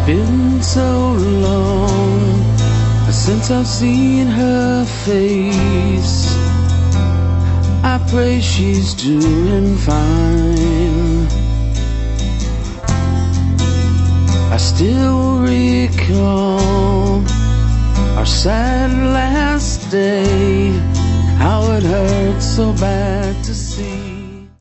been so long since I've seen her face. I pray she's doing fine. I still recall our sad last day, how it hurt so bad to see